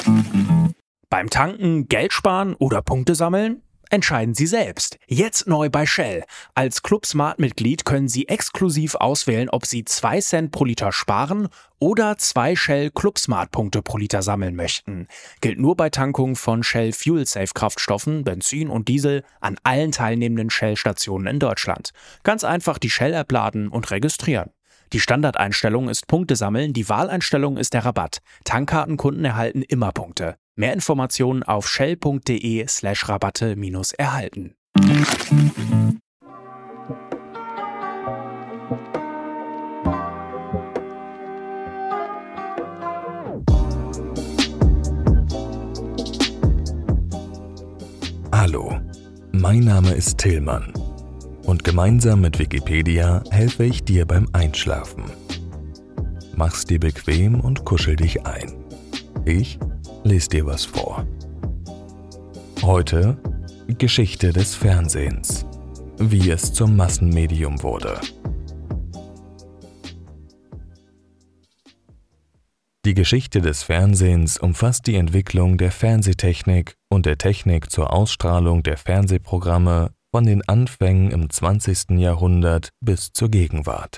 Beim Tanken Geld sparen oder Punkte sammeln? Entscheiden Sie selbst. Jetzt neu bei Shell. Als Club Smart-Mitglied können Sie exklusiv auswählen, ob Sie 2 Cent pro Liter sparen oder 2 Shell Club Smart-Punkte pro Liter sammeln möchten. Gilt nur bei Tankungen von Shell Fuel Safe Kraftstoffen, Benzin und Diesel an allen teilnehmenden Shell-Stationen in Deutschland. Ganz einfach die Shell-App laden und registrieren. Die Standardeinstellung ist Punkte sammeln, die Wahleinstellung ist der Rabatt. Tankkartenkunden erhalten immer Punkte. Mehr Informationen auf shell.de/Rabatte-erhalten. Hallo, mein Name ist Tillmann und gemeinsam mit Wikipedia helfe ich dir beim Einschlafen. Mach's dir bequem und kuschel dich ein. Ich lese dir was vor. Heute Geschichte des Fernsehens, wie es zum Massenmedium wurde. Die Geschichte des Fernsehens umfasst die Entwicklung der Fernsehtechnik und der Technik zur Ausstrahlung der Fernsehprogramme von den Anfängen im 20. Jahrhundert bis zur Gegenwart.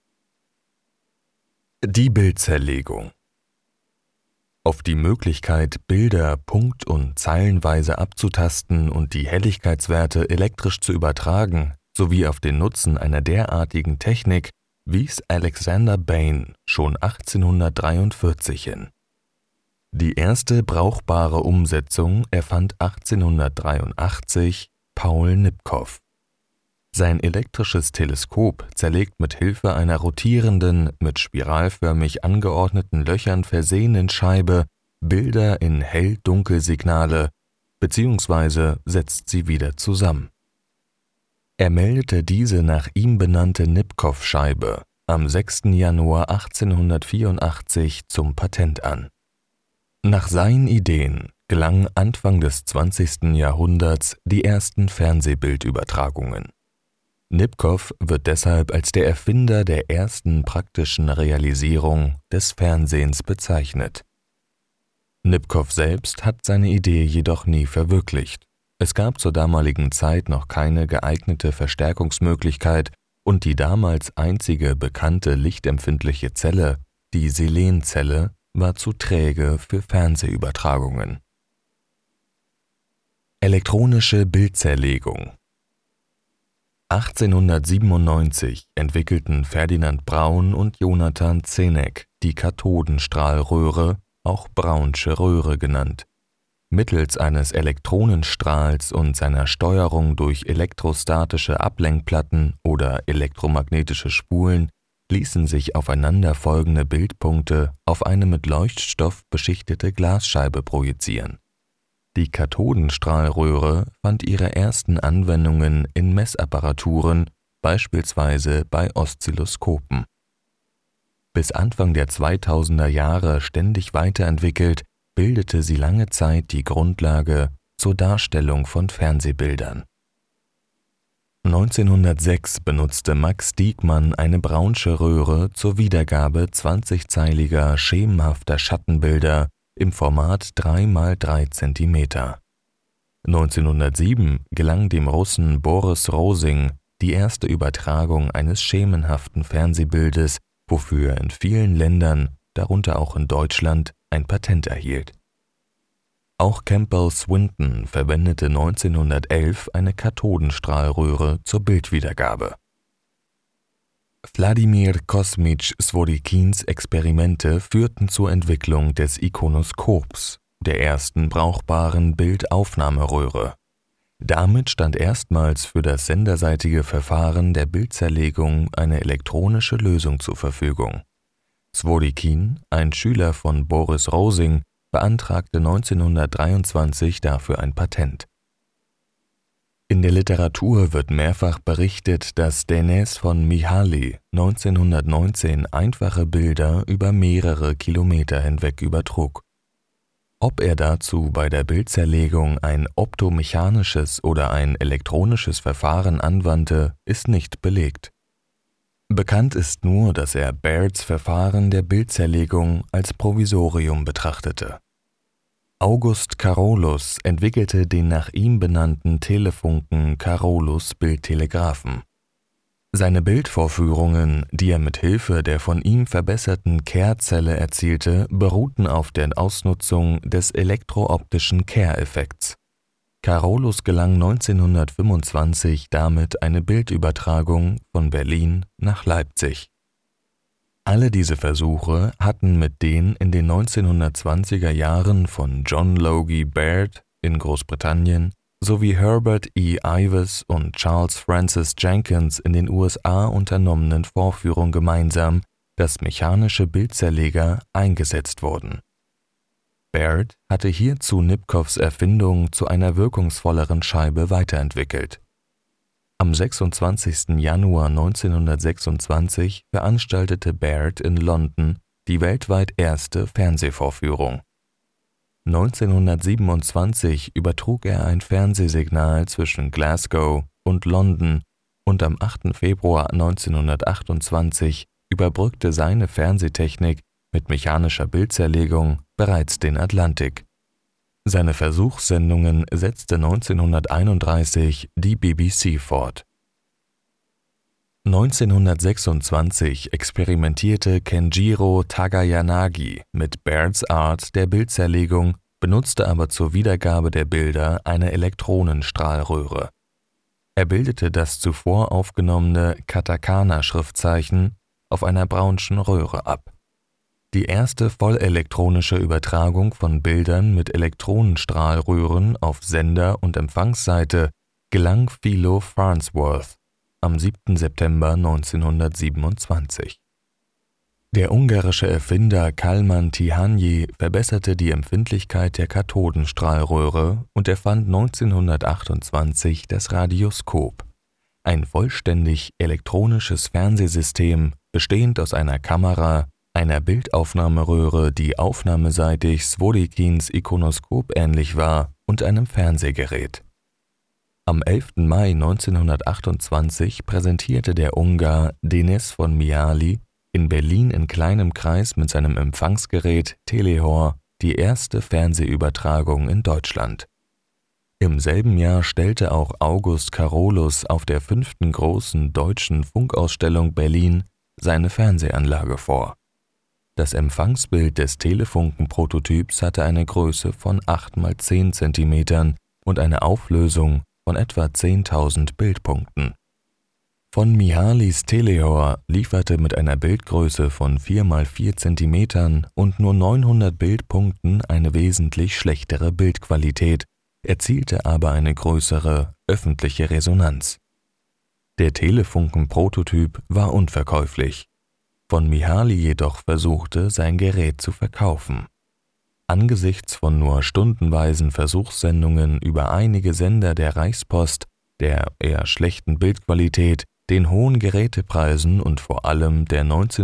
Die Bildzerlegung. Auf die Möglichkeit, Bilder punkt- und zeilenweise abzutasten und die Helligkeitswerte elektrisch zu übertragen, sowie auf den Nutzen einer derartigen Technik wies Alexander Bain schon 1843 hin. Die erste brauchbare Umsetzung erfand 1883 Paul Nipkow. Sein elektrisches Teleskop zerlegt mit Hilfe einer rotierenden, mit spiralförmig angeordneten Löchern versehenen Scheibe Bilder in Hell-Dunkel-Signale bzw. setzt sie wieder zusammen. Er meldete diese nach ihm benannte Nipkow-Scheibe am 6. Januar 1884 zum Patent an. Nach seinen Ideen gelangen Anfang des 20. Jahrhunderts die ersten Fernsehbildübertragungen. Nipkow wird deshalb als der Erfinder der ersten praktischen Realisierung des Fernsehens bezeichnet. Nipkow selbst hat seine Idee jedoch nie verwirklicht. Es gab zur damaligen Zeit noch keine geeignete Verstärkungsmöglichkeit und die damals einzige bekannte lichtempfindliche Zelle, die Selenzelle, war zu träge für Fernsehübertragungen. Elektronische Bildzerlegung. 1897 entwickelten Ferdinand Braun und Jonathan Zenneck die Kathodenstrahlröhre, auch Braunsche Röhre genannt. Mittels eines Elektronenstrahls und seiner Steuerung durch elektrostatische Ablenkplatten oder elektromagnetische Spulen ließen sich aufeinanderfolgende Bildpunkte auf eine mit Leuchtstoff beschichtete Glasscheibe projizieren. Die Kathodenstrahlröhre fand ihre ersten Anwendungen in Messapparaturen, beispielsweise bei Oszilloskopen. Bis Anfang der 2000er Jahre ständig weiterentwickelt, bildete sie lange Zeit die Grundlage zur Darstellung von Fernsehbildern. 1906 benutzte Max Diekmann eine Braunsche Röhre zur Wiedergabe 20-zeiliger schemenhafter Schattenbilder im Format 3x3 cm. 1907 gelang dem Russen Boris Rosing die erste Übertragung eines schemenhaften Fernsehbildes, wofür er in vielen Ländern, darunter auch in Deutschland, ein Patent erhielt. Auch Campbell Swinton verwendete 1911 eine Kathodenstrahlröhre zur Bildwiedergabe. Wladimir Kosmitsch Swodikins Experimente führten zur Entwicklung des Ikonoskops, der ersten brauchbaren Bildaufnahmeröhre. Damit stand erstmals für das senderseitige Verfahren der Bildzerlegung eine elektronische Lösung zur Verfügung. Swodikin, ein Schüler von Boris Rosing, beantragte 1923 dafür ein Patent. In der Literatur wird mehrfach berichtet, dass Denis von Mihaly 1919 einfache Bilder über mehrere Kilometer hinweg übertrug. Ob er dazu bei der Bildzerlegung ein optomechanisches oder ein elektronisches Verfahren anwandte, ist nicht belegt. Bekannt ist nur, dass er Bairds Verfahren der Bildzerlegung als Provisorium betrachtete. August Carolus entwickelte den nach ihm benannten Telefunken-Carolus-Bildtelegraphen. Seine Bildvorführungen, die er mit Hilfe der von ihm verbesserten Kerr-Zelle erzielte, beruhten auf der Ausnutzung des elektrooptischen Kerr-Effekts. Carolus gelang 1925 damit eine Bildübertragung von Berlin nach Leipzig. Alle diese Versuche hatten mit den in den 1920er Jahren von John Logie Baird in Großbritannien sowie Herbert E. Ives und Charles Francis Jenkins in den USA unternommenen Vorführungen gemeinsam, dass mechanische Bildzerleger eingesetzt wurden. Baird hatte hierzu Nipkows Erfindung zu einer wirkungsvolleren Scheibe weiterentwickelt. Am 26. Januar 1926 veranstaltete Baird in London die weltweit erste Fernsehvorführung. 1927 übertrug er ein Fernsehsignal zwischen Glasgow und London und am 8. Februar 1928 überbrückte seine Fernsehtechnik mit mechanischer Bildzerlegung bereits den Atlantik. Seine Versuchssendungen setzte 1931 die BBC fort. 1926 experimentierte Kenjiro Takayanagi mit Bairds Art der Bildzerlegung, benutzte aber zur Wiedergabe der Bilder eine Elektronenstrahlröhre. Er bildete das zuvor aufgenommene Katakana-Schriftzeichen auf einer Brownschen Röhre ab. Die erste vollelektronische Übertragung von Bildern mit Elektronenstrahlröhren auf Sender- und Empfangsseite gelang Philo Farnsworth am 7. September 1927. Der ungarische Erfinder Kalman Tihanyi verbesserte die Empfindlichkeit der Kathodenstrahlröhre und erfand 1928 das Radioskop, ein vollständig elektronisches Fernsehsystem bestehend aus einer Kamera, einer Bildaufnahmeröhre, die aufnahmeseitig Swodekins Ikonoskop ähnlich war, und einem Fernsehgerät. Am 11. Mai 1928 präsentierte der Ungar Dénes von Mihály in Berlin in kleinem Kreis mit seinem Empfangsgerät Telehor die erste Fernsehübertragung in Deutschland. Im selben Jahr stellte auch August Carolus auf der 5. großen Deutschen Funkausstellung Berlin seine Fernsehanlage vor. Das Empfangsbild des Telefunken-Prototyps hatte eine Größe von 8 x 10 cm und eine Auflösung von etwa 10.000 Bildpunkten. Von Mihálys Telehor lieferte mit einer Bildgröße von 4 x 4 cm und nur 900 Bildpunkten eine wesentlich schlechtere Bildqualität, erzielte aber eine größere öffentliche Resonanz. Der Telefunken-Prototyp war unverkäuflich. Von Mihály jedoch versuchte, sein Gerät zu verkaufen. Angesichts von nur stundenweisen Versuchssendungen über einige Sender der Reichspost, der eher schlechten Bildqualität, den hohen Gerätepreisen und vor allem der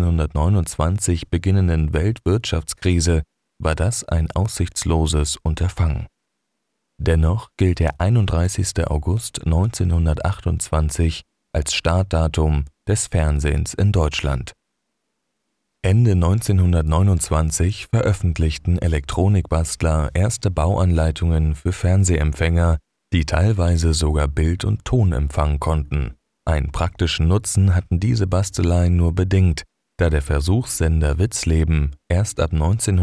1929 beginnenden Weltwirtschaftskrise war das ein aussichtsloses Unterfangen. Dennoch gilt der 31. August 1928 als Startdatum des Fernsehens in Deutschland. Ende 1929 veröffentlichten Elektronikbastler erste Bauanleitungen für Fernsehempfänger, die teilweise sogar Bild- und Ton empfangen konnten. Einen praktischen Nutzen hatten diese Basteleien nur bedingt, da der Versuchssender Witzleben erst ab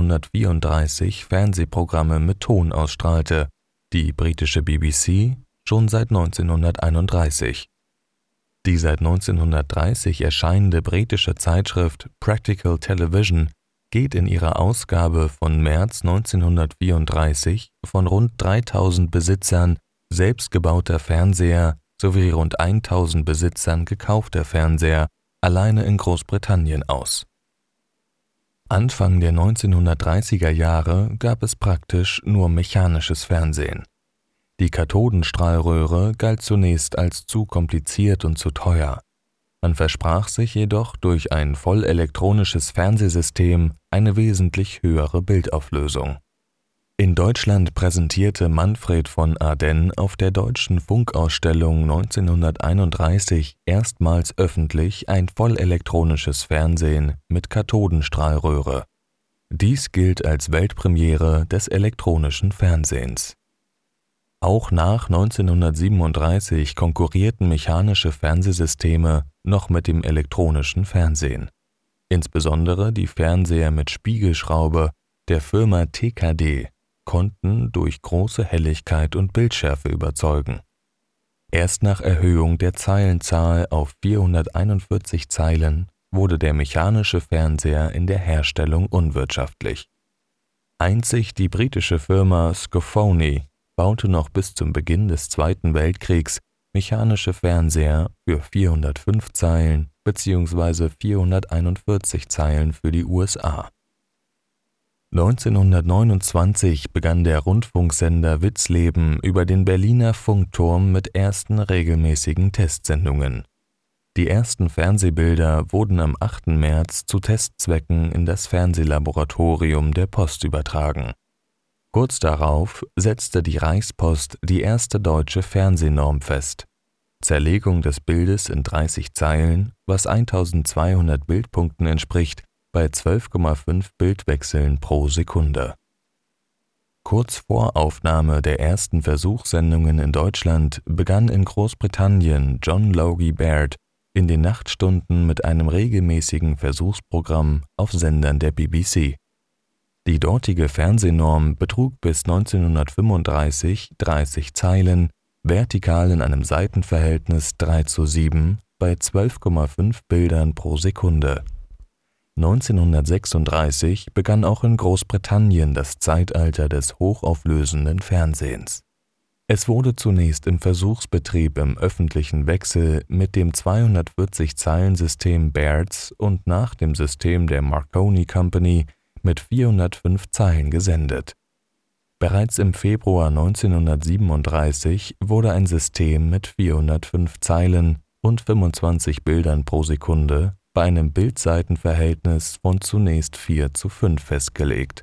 1934 Fernsehprogramme mit Ton ausstrahlte, die britische BBC schon seit 1931. Die seit 1930 erscheinende britische Zeitschrift Practical Television geht in ihrer Ausgabe von März 1934 von rund 3000 Besitzern selbstgebauter Fernseher sowie rund 1000 Besitzern gekaufter Fernseher alleine in Großbritannien aus. Anfang der 1930er Jahre gab es praktisch nur mechanisches Fernsehen. Die Kathodenstrahlröhre galt zunächst als zu kompliziert und zu teuer. Man versprach sich jedoch durch ein vollelektronisches Fernsehsystem eine wesentlich höhere Bildauflösung. In Deutschland präsentierte Manfred von Arden auf der Deutschen Funkausstellung 1931 erstmals öffentlich ein vollelektronisches Fernsehen mit Kathodenstrahlröhre. Dies gilt als Weltpremiere des elektronischen Fernsehens. Auch nach 1937 konkurrierten mechanische Fernsehsysteme noch mit dem elektronischen Fernsehen. Insbesondere die Fernseher mit Spiegelschraube der Firma TKD konnten durch große Helligkeit und Bildschärfe überzeugen. Erst nach Erhöhung der Zeilenzahl auf 441 Zeilen wurde der mechanische Fernseher in der Herstellung unwirtschaftlich. Einzig die britische Firma Scophony baute noch bis zum Beginn des Zweiten Weltkriegs mechanische Fernseher für 405 Zeilen bzw. 441 Zeilen für die USA. 1929 begann der Rundfunksender Witzleben über den Berliner Funkturm mit ersten regelmäßigen Testsendungen. Die ersten Fernsehbilder wurden am 8. März zu Testzwecken in das Fernsehlaboratorium der Post übertragen. Kurz darauf setzte die Reichspost die erste deutsche Fernsehnorm fest. Zerlegung des Bildes in 30 Zeilen, was 1200 Bildpunkten entspricht, bei 12,5 Bildwechseln pro Sekunde. Kurz vor Aufnahme der ersten Versuchssendungen in Deutschland begann in Großbritannien John Logie Baird in den Nachtstunden mit einem regelmäßigen Versuchsprogramm auf Sendern der BBC. Die dortige Fernsehnorm betrug bis 1935 30 Zeilen, vertikal in einem Seitenverhältnis 3:7 bei 12,5 Bildern pro Sekunde. 1936 begann auch in Großbritannien das Zeitalter des hochauflösenden Fernsehens. Es wurde zunächst im Versuchsbetrieb im öffentlichen Wechsel mit dem 240-Zeilen-System Bairds und nach dem System der Marconi Company mit 405 Zeilen gesendet. Bereits im Februar 1937 wurde ein System mit 405 Zeilen und 25 Bildern pro Sekunde bei einem Bildseitenverhältnis von zunächst 4:5 festgelegt.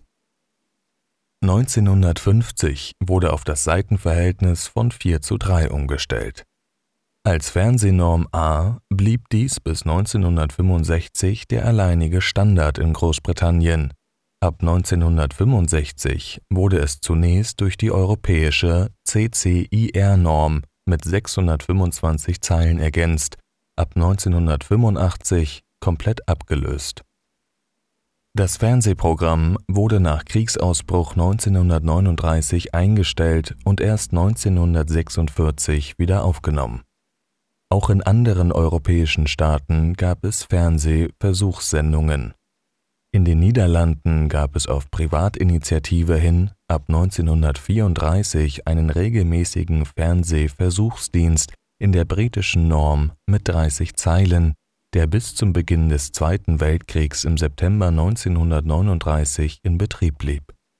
1950 wurde auf das Seitenverhältnis von 4:3 umgestellt. Als Fernsehnorm A blieb dies bis 1965 der alleinige Standard in Großbritannien. Ab 1965 wurde es zunächst durch die europäische CCIR-Norm mit 625 Zeilen ergänzt, ab 1985 komplett abgelöst. Das Fernsehprogramm wurde nach Kriegsausbruch 1939 eingestellt und erst 1946 wieder aufgenommen. Auch in anderen europäischen Staaten gab es Fernsehversuchssendungen. In den Niederlanden gab es auf Privatinitiative hin ab 1934 einen regelmäßigen Fernsehversuchsdienst in der britischen Norm mit 30 Zeilen, der bis zum Beginn des Zweiten Weltkriegs im September 1939 in Betrieb blieb.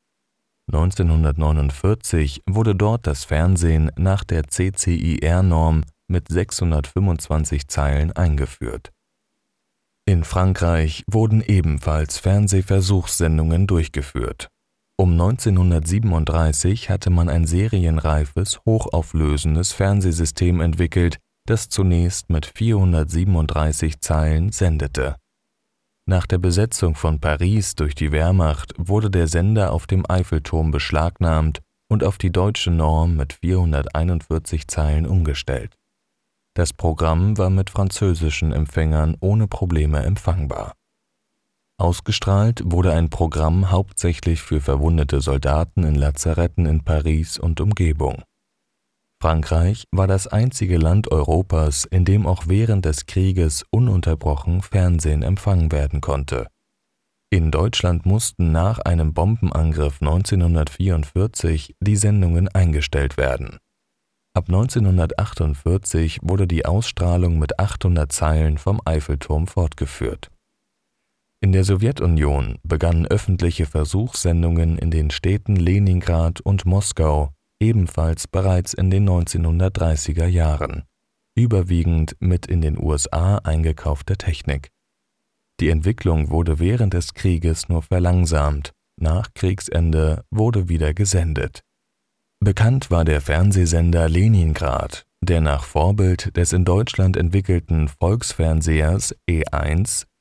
1949 wurde dort das Fernsehen nach der CCIR-Norm mit 625 Zeilen eingeführt. In Frankreich wurden ebenfalls Fernsehversuchssendungen durchgeführt. Um 1937 hatte man ein serienreifes, hochauflösendes Fernsehsystem entwickelt, das zunächst mit 437 Zeilen sendete. Nach der Besetzung von Paris durch die Wehrmacht wurde der Sender auf dem Eiffelturm beschlagnahmt und auf die deutsche Norm mit 441 Zeilen umgestellt. Das Programm war mit französischen Empfängern ohne Probleme empfangbar. Ausgestrahlt wurde ein Programm hauptsächlich für verwundete Soldaten in Lazaretten in Paris und Umgebung. Frankreich war das einzige Land Europas, in dem auch während des Krieges ununterbrochen Fernsehen empfangen werden konnte. In Deutschland mussten nach einem Bombenangriff 1944 die Sendungen eingestellt werden. Ab 1948 wurde die Ausstrahlung mit 800 Zeilen vom Eiffelturm fortgeführt. In der Sowjetunion begannen öffentliche Versuchssendungen in den Städten Leningrad und Moskau ebenfalls bereits in den 1930er Jahren, überwiegend mit in den USA eingekaufter Technik. Die Entwicklung wurde während des Krieges nur verlangsamt, nach Kriegsende wurde wieder gesendet. Bekannt war der Fernsehsender Leningrad, der nach Vorbild des in Deutschland entwickelten Volksfernsehers E1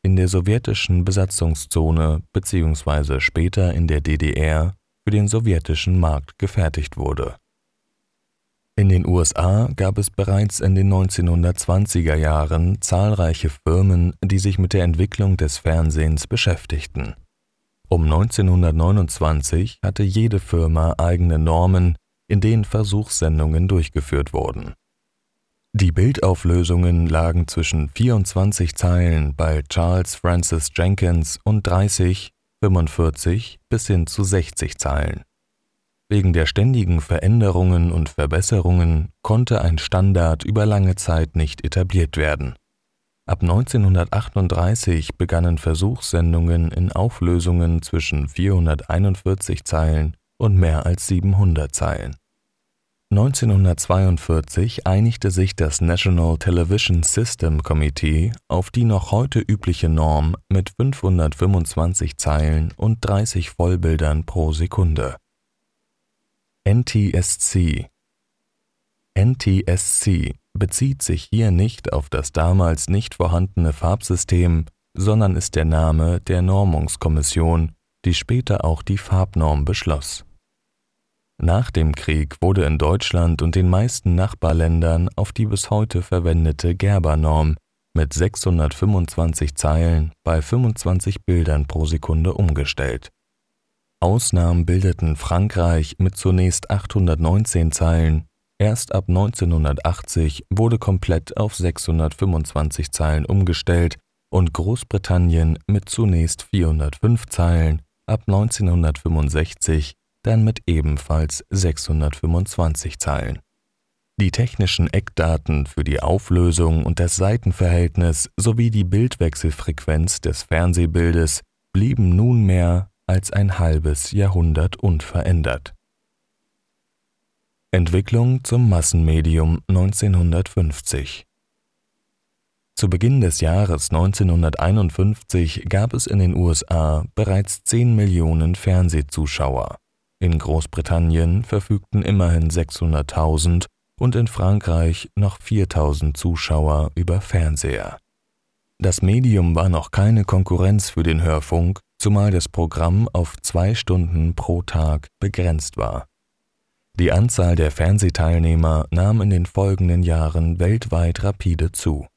in der sowjetischen Besatzungszone bzw. später in der DDR für den sowjetischen Markt gefertigt wurde. In den USA gab es bereits in den 1920er Jahren zahlreiche Firmen, die sich mit der Entwicklung des Fernsehens beschäftigten. Um 1929 hatte jede Firma eigene Normen, in denen Versuchssendungen durchgeführt wurden. Die Bildauflösungen lagen zwischen 24 Zeilen bei Charles Francis Jenkins und 30, 45 bis hin zu 60 Zeilen. Wegen der ständigen Veränderungen und Verbesserungen konnte ein Standard über lange Zeit nicht etabliert werden. Ab 1938 begannen Versuchssendungen in Auflösungen zwischen 441 Zeilen und mehr als 700 Zeilen. 1942 einigte sich das National Television System Committee auf die noch heute übliche Norm mit 525 Zeilen und 30 Vollbildern pro Sekunde. NTSC bezieht sich hier nicht auf das damals nicht vorhandene Farbsystem, sondern ist der Name der Normungskommission, die später auch die Farbnorm beschloss. Nach dem Krieg wurde in Deutschland und den meisten Nachbarländern auf die bis heute verwendete Gerber-Norm mit 625 Zeilen bei 25 Bildern pro Sekunde umgestellt. Ausnahmen bildeten Frankreich mit zunächst 819 Zeilen, erst ab 1980 wurde komplett auf 625 Zeilen umgestellt und Großbritannien mit zunächst 405 Zeilen, ab 1965 dann mit ebenfalls 625 Zeilen. Die technischen Eckdaten für die Auflösung und das Seitenverhältnis sowie die Bildwechselfrequenz des Fernsehbildes blieben nunmehr als ein halbes Jahrhundert unverändert. Entwicklung zum Massenmedium 1950. Zu Beginn des Jahres 1951 gab es in den USA bereits 10 Millionen Fernsehzuschauer. In Großbritannien verfügten immerhin 600.000 und in Frankreich noch 4.000 Zuschauer über Fernseher. Das Medium war noch keine Konkurrenz für den Hörfunk, zumal das Programm auf 2 Stunden pro Tag begrenzt war. Die Anzahl der Fernsehteilnehmer nahm in den folgenden Jahren weltweit rapide zu.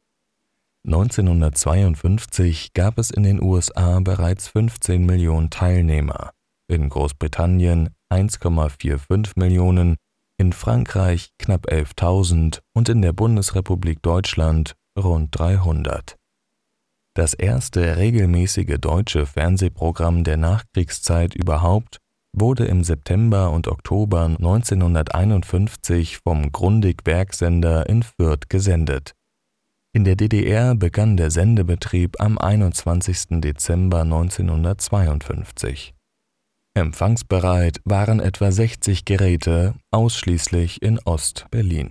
1952 gab es in den USA bereits 15 Millionen Teilnehmer, in Großbritannien 1,45 Millionen, in Frankreich knapp 11.000 und in der Bundesrepublik Deutschland rund 300. Das erste regelmäßige deutsche Fernsehprogramm der Nachkriegszeit überhaupt wurde im September und Oktober 1951 vom Grundig-Werksender in Fürth gesendet. In der DDR begann der Sendebetrieb am 21. Dezember 1952. Empfangsbereit waren etwa 60 Geräte, ausschließlich in Ost-Berlin.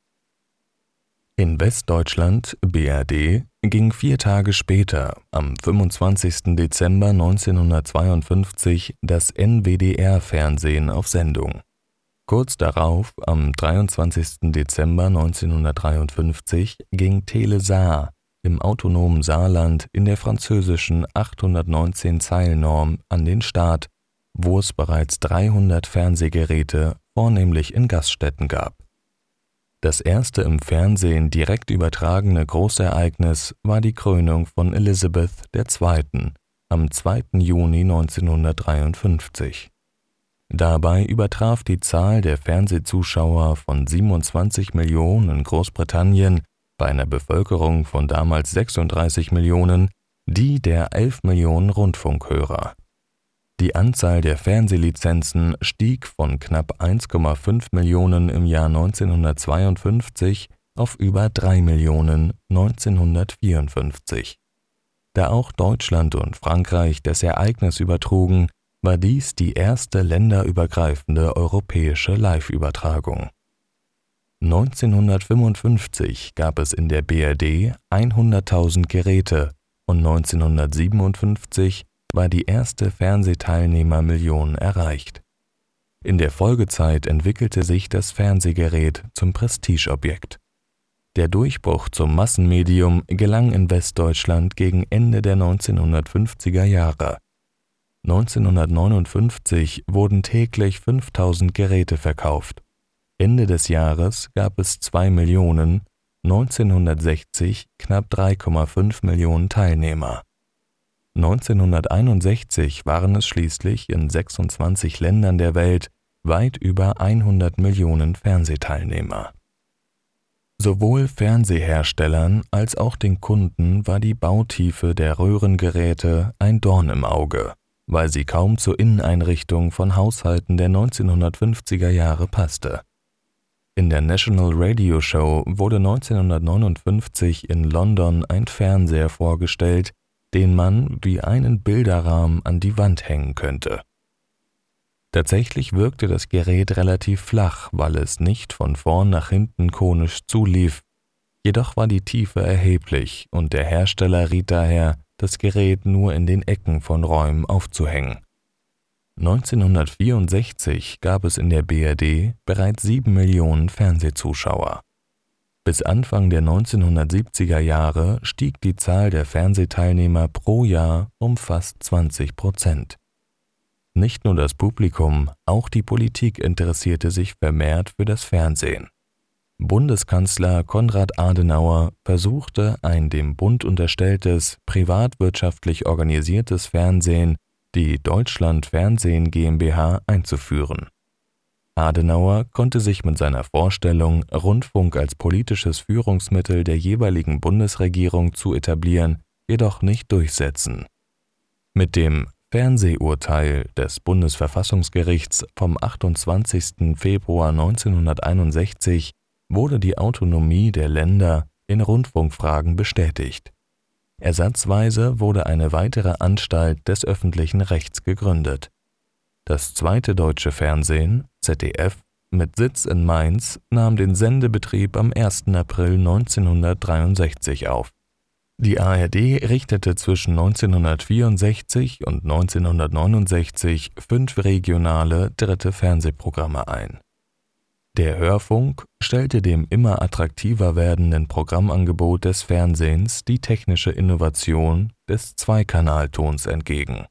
In Westdeutschland, BRD, ging 4 Tage später, am 25. Dezember 1952, das NWDR-Fernsehen auf Sendung. Kurz darauf, am 23. Dezember 1953, ging Tele Saar im autonomen Saarland in der französischen 819-Zeilen-Norm an den Start, wo es bereits 300 Fernsehgeräte, vornehmlich in Gaststätten gab. Das erste im Fernsehen direkt übertragene Großereignis war die Krönung von Elisabeth II. Am 2. Juni 1953. Dabei übertraf die Zahl der Fernsehzuschauer von 27 Millionen in Großbritannien bei einer Bevölkerung von damals 36 Millionen die der 11 Millionen Rundfunkhörer. Die Anzahl der Fernsehlizenzen stieg von knapp 1,5 Millionen im Jahr 1952 auf über 3 Millionen 1954. Da auch Deutschland und Frankreich das Ereignis übertrugen, war dies die erste länderübergreifende europäische Live-Übertragung. 1955 gab es in der BRD 100.000 Geräte und 1957 war die erste Fernsehteilnehmermillion erreicht. In der Folgezeit entwickelte sich das Fernsehgerät zum Prestigeobjekt. Der Durchbruch zum Massenmedium gelang in Westdeutschland gegen Ende der 1950er Jahre. 1959 wurden täglich 5000 Geräte verkauft. Ende des Jahres gab es 2 Millionen, 1960 knapp 3,5 Millionen Teilnehmer. 1961 waren es schließlich in 26 Ländern der Welt weit über 100 Millionen Fernsehteilnehmer. Sowohl Fernseherstellern als auch den Kunden war die Bautiefe der Röhrengeräte ein Dorn im Auge, weil sie kaum zur Inneneinrichtung von Haushalten der 1950er Jahre passte. In der National Radio Show wurde 1959 in London ein Fernseher vorgestellt, den man wie einen Bilderrahmen an die Wand hängen könnte. Tatsächlich wirkte das Gerät relativ flach, weil es nicht von vorn nach hinten konisch zulief. Jedoch war die Tiefe erheblich und der Hersteller riet daher, das Gerät nur in den Ecken von Räumen aufzuhängen. 1964 gab es in der BRD bereits 7 Millionen Fernsehzuschauer. Bis Anfang der 1970er Jahre stieg die Zahl der Fernsehteilnehmer pro Jahr um fast 20%. Nicht nur das Publikum, auch die Politik interessierte sich vermehrt für das Fernsehen. Bundeskanzler Konrad Adenauer versuchte, ein dem Bund unterstelltes, privatwirtschaftlich organisiertes Fernsehen, die Deutschland Fernsehen GmbH, einzuführen. Adenauer konnte sich mit seiner Vorstellung, Rundfunk als politisches Führungsmittel der jeweiligen Bundesregierung zu etablieren, jedoch nicht durchsetzen. Mit dem Fernsehurteil des Bundesverfassungsgerichts vom 28. Februar 1961 wurde die Autonomie der Länder in Rundfunkfragen bestätigt. Ersatzweise wurde eine weitere Anstalt des öffentlichen Rechts gegründet. Das zweite deutsche Fernsehen, ZDF, mit Sitz in Mainz, nahm den Sendebetrieb am 1. April 1963 auf. Die ARD richtete zwischen 1964 und 1969 5 regionale dritte Fernsehprogramme ein. Der Hörfunk stellte dem immer attraktiver werdenden Programmangebot des Fernsehens die technische Innovation des Zweikanaltons entgegen.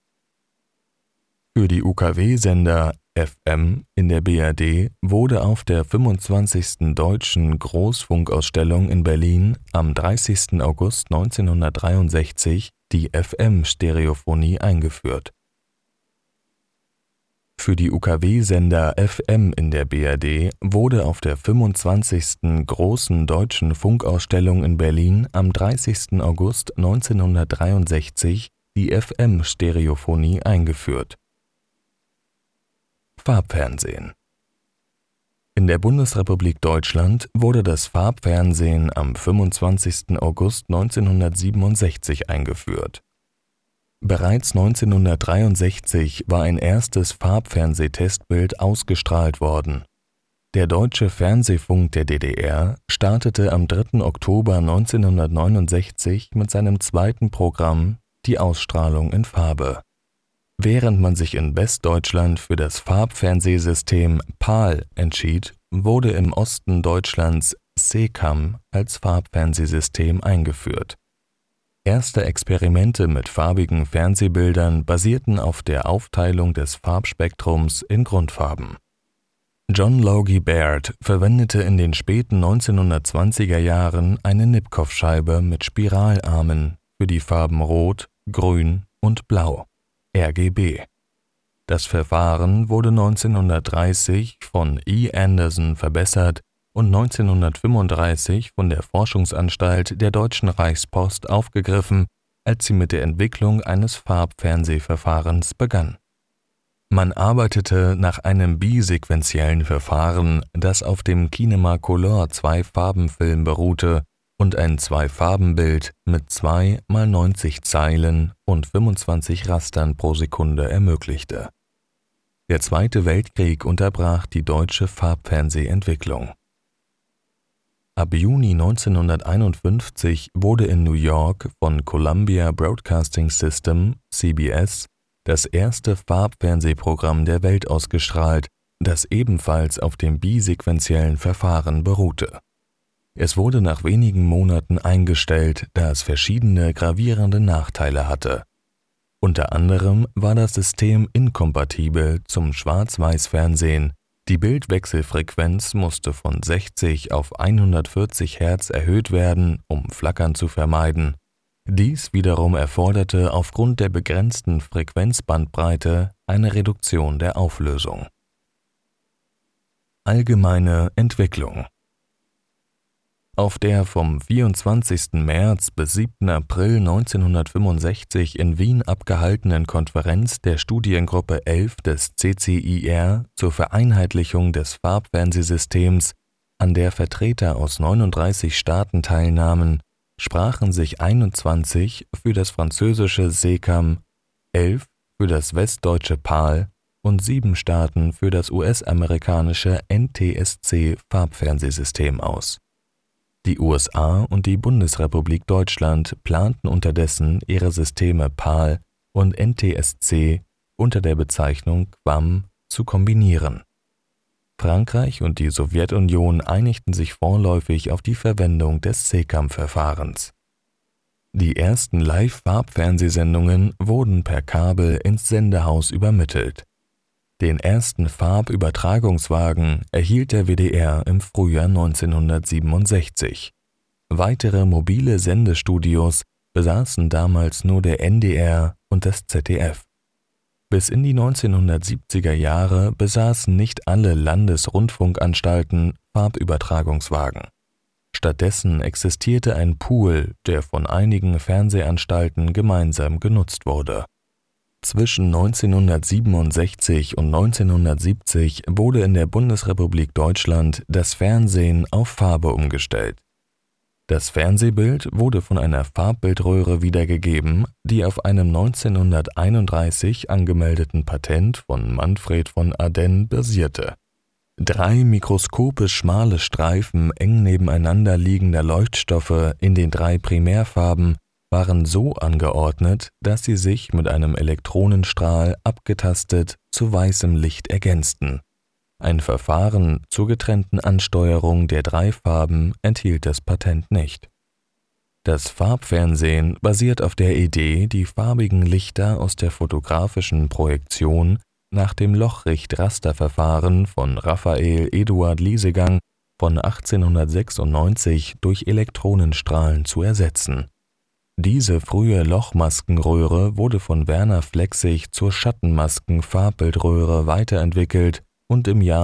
Für die UKW-Sender FM in der BRD wurde auf der 25. Deutschen Großfunkausstellung in Berlin am 30. August 1963 die FM-Stereophonie eingeführt. Für die UKW-Sender FM in der BRD wurde auf der 25. Großen Deutschen Funkausstellung in Berlin am 30. August 1963 die FM-Stereophonie eingeführt. Farbfernsehen. In der Bundesrepublik Deutschland wurde das Farbfernsehen am 25. August 1967 eingeführt. Bereits 1963 war ein erstes Farbfernsehtestbild ausgestrahlt worden. Der Deutsche Fernsehfunk der DDR startete am 3. Oktober 1969 mit seinem zweiten Programm die Ausstrahlung in Farbe. Während man sich in Westdeutschland für das Farbfernsehsystem PAL entschied, wurde im Osten Deutschlands SECAM als Farbfernsehsystem eingeführt. Erste Experimente mit farbigen Fernsehbildern basierten auf der Aufteilung des Farbspektrums in Grundfarben. John Logie Baird verwendete in den späten 1920er Jahren eine Nipkow-Scheibe mit Spiralarmen für die Farben Rot, Grün und Blau, RGB. Das Verfahren wurde 1930 von E. Anderson verbessert und 1935 von der Forschungsanstalt der Deutschen Reichspost aufgegriffen, als sie mit der Entwicklung eines Farbfernsehverfahrens begann. Man arbeitete nach einem bisequentiellen Verfahren, das auf dem Kinemacolor 2-Farben-Film beruhte und ein 2-Farben-Bild mit 2 x 90 Zeilen und 25 Rastern pro Sekunde ermöglichte. Der Zweite Weltkrieg unterbrach die deutsche Farbfernsehentwicklung. Ab Juni 1951 wurde in New York von Columbia Broadcasting System, CBS, das erste Farbfernsehprogramm der Welt ausgestrahlt, das ebenfalls auf dem bisequentiellen Verfahren beruhte. Es wurde nach wenigen Monaten eingestellt, da es verschiedene gravierende Nachteile hatte. Unter anderem war das System inkompatibel zum Schwarz-Weiß-Fernsehen. Die Bildwechselfrequenz musste von 60 auf 140 Hertz erhöht werden, um Flackern zu vermeiden. Dies wiederum erforderte aufgrund der begrenzten Frequenzbandbreite eine Reduktion der Auflösung. Allgemeine Entwicklung. Auf der vom 24. März bis 7. April 1965 in Wien abgehaltenen Konferenz der Studiengruppe 11 des CCIR zur Vereinheitlichung des Farbfernsehsystems, an der Vertreter aus 39 Staaten teilnahmen, sprachen sich 21 für das französische SECAM, 11 für das westdeutsche PAL und 7 Staaten für das US-amerikanische NTSC-Farbfernsehsystem aus. Die USA und die Bundesrepublik Deutschland planten unterdessen ihre Systeme PAL und NTSC unter der Bezeichnung QAM zu kombinieren. Frankreich und die Sowjetunion einigten sich vorläufig auf die Verwendung des SECAM-Verfahrens. Die ersten Live-Farbfernsehsendungen wurden per Kabel ins Sendehaus übermittelt. Den ersten Farbübertragungswagen erhielt der WDR im Frühjahr 1967. Weitere mobile Sendestudios besaßen damals nur der NDR und das ZDF. Bis in die 1970er Jahre besaßen nicht alle Landesrundfunkanstalten Farbübertragungswagen. Stattdessen existierte ein Pool, der von einigen Fernsehanstalten gemeinsam genutzt wurde. Zwischen 1967 und 1970 wurde in der Bundesrepublik Deutschland das Fernsehen auf Farbe umgestellt. Das Fernsehbild wurde von einer Farbbildröhre wiedergegeben, die auf einem 1931 angemeldeten Patent von Manfred von Arden basierte. 3 mikroskopisch schmale Streifen eng nebeneinander liegender Leuchtstoffe in den 3 Primärfarben waren so angeordnet, dass sie sich mit einem Elektronenstrahl abgetastet zu weißem Licht ergänzten. Ein Verfahren zur getrennten Ansteuerung der 3 Farben enthielt das Patent nicht. Das Farbfernsehen basiert auf der Idee, die farbigen Lichter aus der fotografischen Projektion nach dem Lochricht-Rasterverfahren von Raphael Eduard Liesegang von 1896 durch Elektronenstrahlen zu ersetzen. Diese frühe Lochmaskenröhre wurde von Werner Flechsig zur Schattenmasken-Farbbildröhre weiterentwickelt und im Jahr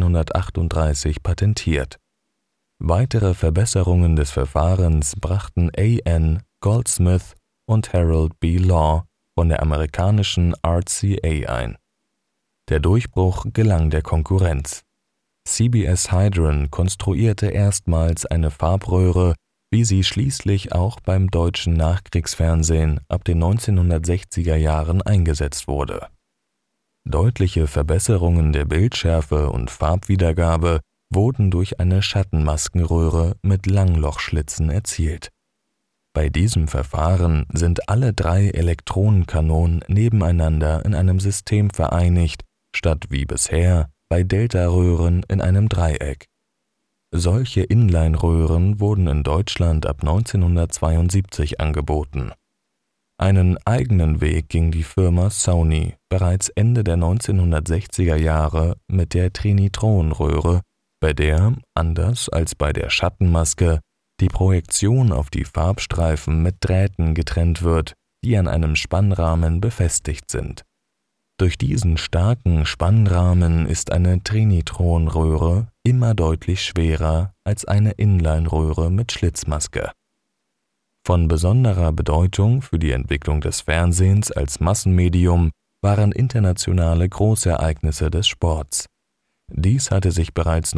1938 patentiert. Weitere Verbesserungen des Verfahrens brachten A.N. Goldsmith und Harold B. Law von der amerikanischen RCA ein. Der Durchbruch gelang der Konkurrenz. CBS Hydron konstruierte erstmals eine Farbröhre, wie sie schließlich auch beim deutschen Nachkriegsfernsehen ab den 1960er Jahren eingesetzt wurde. Deutliche Verbesserungen der Bildschärfe und Farbwiedergabe wurden durch eine Schattenmaskenröhre mit Langlochschlitzen erzielt. Bei diesem Verfahren sind alle 3 Elektronenkanonen nebeneinander in einem System vereinigt, statt wie bisher bei Deltaröhren in einem Dreieck. Solche Inline-Röhren wurden in Deutschland ab 1972 angeboten. Einen eigenen Weg ging die Firma Sony bereits Ende der 1960er Jahre mit der Trinitron-Röhre, bei der, anders als bei der Schattenmaske, die Projektion auf die Farbstreifen mit Drähten getrennt wird, die an einem Spannrahmen befestigt sind. Durch diesen starken Spannrahmen ist eine Trinitron-Röhre immer deutlich schwerer als eine Inline-Röhre mit Schlitzmaske. Von besonderer Bedeutung für die Entwicklung des Fernsehens als Massenmedium waren internationale Großereignisse des Sports. Dies hatte sich bereits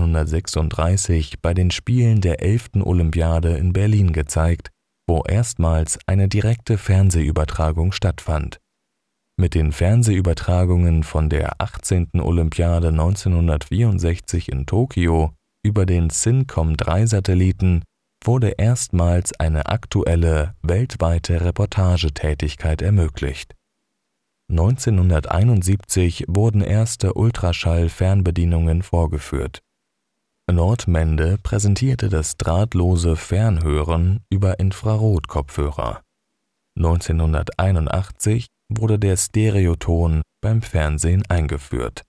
1936 bei den Spielen der 11. Olympiade in Berlin gezeigt, wo erstmals eine direkte Fernsehübertragung stattfand. Mit den Fernsehübertragungen von der 18. Olympiade 1964 in Tokio über den SYNCOM-3-Satelliten wurde erstmals eine aktuelle, weltweite Reportagetätigkeit ermöglicht. 1971 wurden erste Ultraschall-Fernbedienungen vorgeführt. Nordmende präsentierte das drahtlose Fernhören über Infrarotkopfhörer. 1981 wurde der Stereoton beim Fernsehen eingeführt.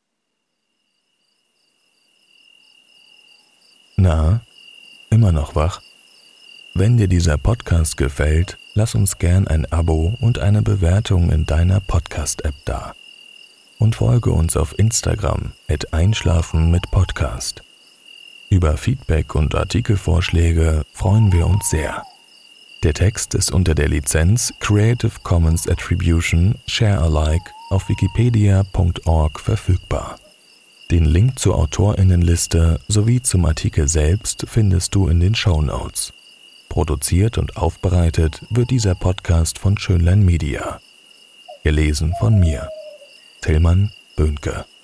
Na, immer noch wach? Wenn dir dieser Podcast gefällt, lass uns gern ein Abo und eine Bewertung in deiner Podcast-App da. Und folge uns auf Instagram @einschlafen-mit-Podcast. Über Feedback und Artikelvorschläge freuen wir uns sehr. Der Text ist unter der Lizenz Creative Commons Attribution Share Alike auf wikipedia.org verfügbar. Den Link zur AutorInnenliste sowie zum Artikel selbst findest du in den Shownotes. Produziert und aufbereitet wird dieser Podcast von Schönlein Media. Gelesen von mir, Tillmann Böhnke.